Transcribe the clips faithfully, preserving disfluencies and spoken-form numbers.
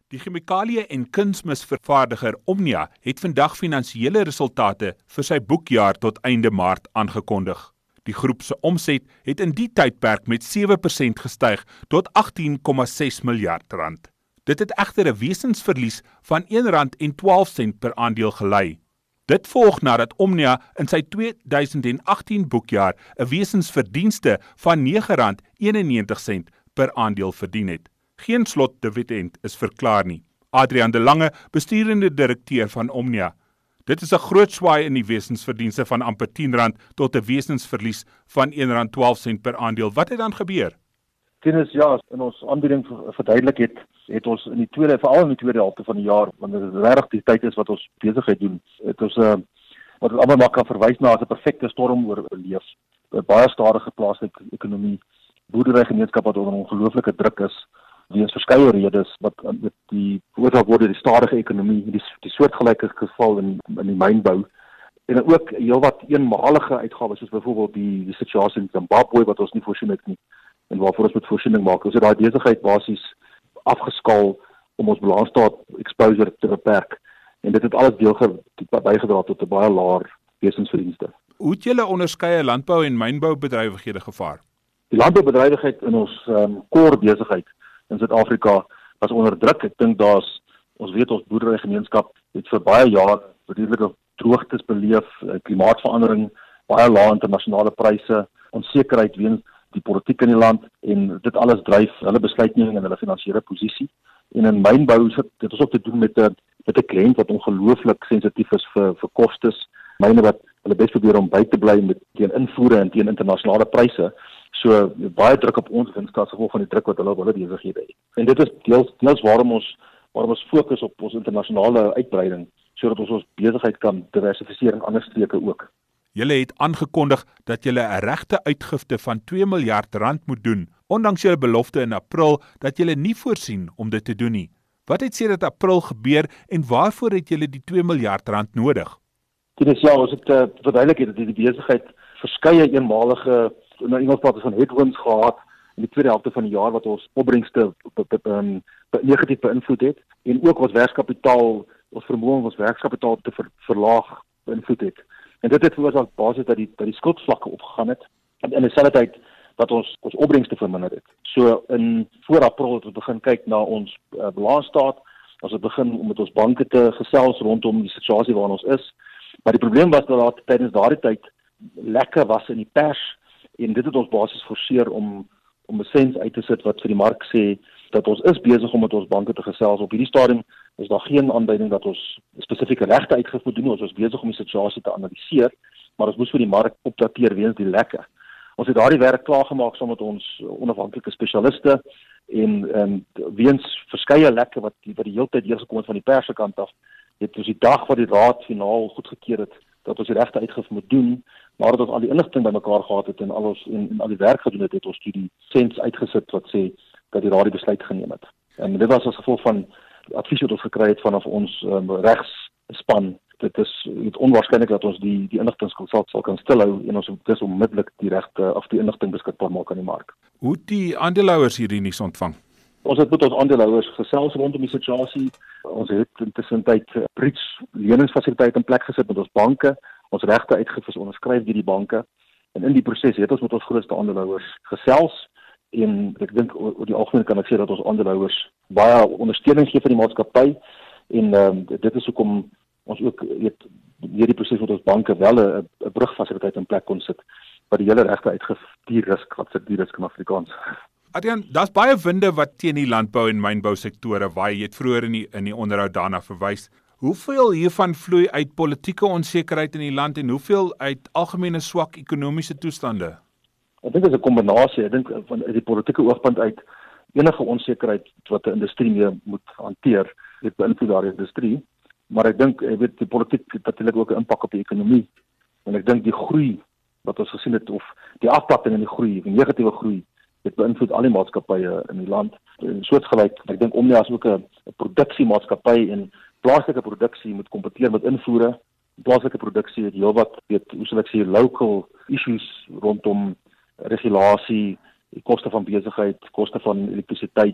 Die chemikalie- en kunsmisvervaardiger Omnia het vandag finansiële resultate vir sy boekjaar tot einde Maart aangekondig. Die groep se omset het in die tydperk met sewe persent gestyg tot agttien komma ses miljard rand. Dit het egter 'n wesensverlies van een rand en twaalf sent per aandeel gelei. Dit volg nadat Omnia in sy twee duisend agttien boekjaar 'n wesensverdienste van nege rand eenennegentig sent per aandeel verdien het. Geen slotdividend is verklaar nie. Adrian de Lange, besturende direkteur van Omnia. Dit is 'n groot swaai in die wesensverdienste van amper tien rand tot 'n wesensverlies van een rand twaalf sent per aandeel. Wat het dan gebeur? Tenus, ja, in ons aanbieding verduidelik het, het ons in die tweede, veral in die tweede helfte van die jaar, want dit is regtig die tyd is wat ons besigheid doen, het ons, uh, wat ons allemaal maar kan verwys na as 'n perfekte storm oorleef. 'n Baie stadige plaaslike ekonomie, boerderygemeenskap wat onder ongelooflike druk is, weens verskeie redes wat met die veroorsaak word deur die stadige ekonomie, die, die soortgelyke geval in in die mynbou, en dan ook heelwat eenmalige uitgawes soos byvoorbeeld die die situasie in Zimbabwe wat ons nie voorsien het nie en waarvoor ons moet voorsiening maak. Ons het daai besigheid basies afgeskaal om ons balansstaat exposure te beperk en dit het alles deel bygedra tot 'n baie laer wesensverdienste. Hoe het julle onderskeie landbou en mynboubedrywighede gevaar? Die landboubedrywighede in ons um, core besigheid in Suid-Afrika was onder druk. Ek dink daar's, ons weet ons boerderygemeenskap het vir baie jare redelike droogtes beleef, klimaatsverandering, baie lae internasionale pryse, onsekerheid weens die politiek in die land en dit alles dryf hulle besluitneming en hulle finansiële posisie. En in mynbou sit dit is ook te doen met 'n met 'n kliënt wat ongelooflik sensitief is vir vir kostes, myne wat hulle bes probeer om by te bly met teen invoere en teen internasionale pryse. So baie druk op ons winskaart as gevolg van die druk wat hulle op hulle besighede het. En dit is deels deels waarom ons waarom ons fokus op ons internasionale uitbreiding sodat ons ons besigheid kan diversifiseer in ander streke ook. Julle het aangekondig dat julle 'n regte uitgifte van twee miljard rand moet doen, ondanks julle belofte in April dat julle nie voorsien om dit te doen nie. Wat het sedert April gebeur en waarvoor het julle die twee miljard rand nodig? Dit is ja, ons het uh, verduidelik het dat die besigheid verskeie eenmalige in Engels praat ons van headwinds gehad in die tweede helfte van die jaar wat ons opbrengste um, negatief beïnvloed het en ook ons werkskapitaal, ons vermoë om ons werkskapitaal te ver, verlaag beïnvloed het. En dit het veroorsaak basies dat die dat die skuldvlakke opgegaan het en in dieselfde tyd dat ons ons opbrengste verminder het. So in voor April het ons begin kyk na ons uh, balansstaat, ons het begin om met ons banke te gesels rondom die situasie waarin ons is. Maar die probleem was dat daar tydens daardie tyd lekke was in die pers en dit het ons basies forceer om om 'n sens uit te sit wat vir die mark sê dat ons is besig om met ons banke te gesels. Op hierdie stadium is daar geen aanduiding dat ons spesifieke regte uitgif moet doen. Ons is besig om die situasie te analiseer, maar ons moes vir die mark opdateer weens die lekke. Ons het daardie werk klaargemaak saam met ons onafhanklike spesialiste en en weens verskeie lekke wat die, wat die hele tyd deurgekom het van die pers se kant af, het ons die dag wat die raad finaal goedgekeur het dat ons die regte uitgif moet doen, maar dat ons al die inligting bymekaar gehad het en al ons en, en al die werk gedoen het, het ons die sens uitgesit wat sê dat die raad die besluit geneem het. En dit was as gevolg van advies wat ons gekry het vanaf ons um, regsspan. Dit is dit onwaarskynlik dat ons die die inligting sal sal kan stilhou en ons dis onmiddellik die regte of die inligting beskikbaar maak aan die mark. Hoe het die aandeelhouers hierdie nuus ontvang? Ons het met ons aandeelhouers gesels rondom die situasie. Ons het intussen tyd bridge leningsfasiliteite in plek gesit met ons banke. Ons regte uitgif is onderskryf deur die banke. En in die proses het ons met ons grootste aandeelhouers gesels en ek dink oor die algemeen kan ek sê dat ons aandeelhouers baie ondersteuning gee vir die maatskappy en um, dit is hoekom ons ook weet hierdie proses met ons banke wel 'n 'n brugfasiliteit in plek kon sit wat die hele regte uitgif die risk wat sit die risk in Afrikaans. Adrian, daar's baie winde wat teen die landbou en mynbou sektore waai. Jy het vroeër in die in die onderhoud daarna verwys. Hoeveel hiervan vloei uit politieke onsekerheid in die land en hoeveel uit algemene swak ekonomiese toestande? Ek dink dit is 'n kombinasie. Ek dink van uit die politieke oogpunt uit enige onsekerheid wat 'n industrie mee moet hanteer, dit beïnvloed daardie industrie. Maar ek dink jy weet die politiek het natuurlik ook 'n impak op die ekonomie. En ek dink die groei wat ons gesien het of die afplatting in die groei, die negatiewe groei, dit beïnvloed al die maatskappye in die land. En soortgelyk, ek dink Omnia is ook 'n produksiemaatskappy en plaaslike produksie moet kompeteer met invoere. Plaaslike produksie het heelwat weet hoe sal ek sê local issues rondom regulasie, die koste van besigheid, koste van elektrisiteit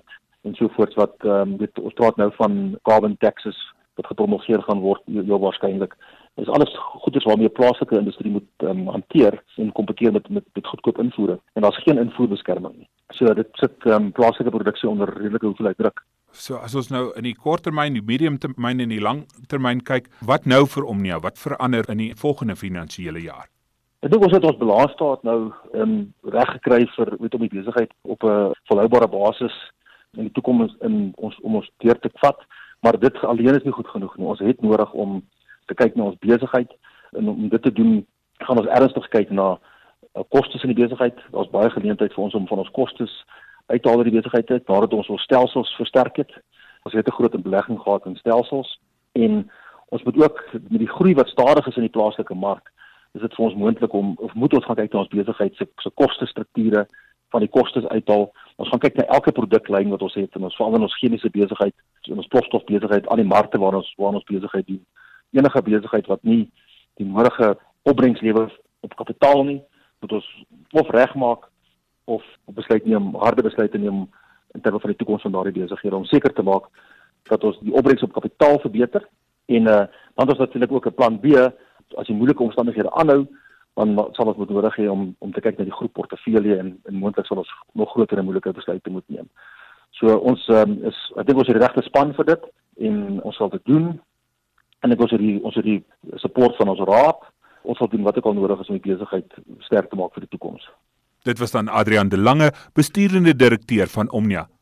en so voort wat ehm um, ons praat nou van carbon taxes wat gepromulgeer gaan word heel waarskynlik. Dis alles goeders waarmee plaaslike industrie moet um, hanteer en kompeteer met met met goedkoop invoere en daar's geen invoerbeskerming nie. So dit sit um, plaaslike produksie onder redelike hoeveelheid druk. So as ons nou in die kort termyn, die medium termyn en die lang termyn kyk, wat nou vir Omnia? Wat verander in die volgende finansiële jaar? Ek dink ons het ons balansstaat nou um, reg gekry vir weet om die besigheid op 'n volhoubare basis in die toekoms in ons om ons deur te vat, maar dit alleen is nie goed genoeg nie. Ons het nodig om te kyk na ons besigheid en om dit te doen, gaan ons ernstig kyk na uh, kostes in die besigheid. Daar's baie geleentheid vir ons om van ons kostes uit te haal uit die besigheid uit, nadat ons ons stelsels versterk het. Ons het 'n groot belegging gehad in stelsels en ons moet ook met die groei wat stadig is in die plaaslike mark, is dit vir ons moontlik om of moet ons gaan kyk na ons besigheid se se kostestrukture, van die kostes uithaal. Ons gaan kyk na elke produklyn wat ons het en ons veral in ons chemiese besigheid, in ons plofstofbesigheid, al die markte waar ons waar ons besigheid doen. Enige besigheid wat nie die nodige opbrengs lewer op kapitaal nie, moet ons of regmaak of besluit neem, harde besluite neem in terme van die toekoms van daardie besighede om seker te maak dat ons die opbrengs op kapitaal verbeter en uh, dan is natuurlik ook 'n plan B as die moeilike omstandighede aanhou, dan sal ons moet nodig hê om om te kyk na die groep portefeulje en en moontlik sal ons nog groter en moeilike besluite moet neem. So ons um, is ek dink ons het die regte span vir dit en ons sal dit doen. En ek ons het die ons het die support van ons raad. Ons sal doen wat ook al nodig is om die besigheid sterk te maak vir die toekoms. Dit was dan Adrian de Lange, besturende direkteur van Omnia.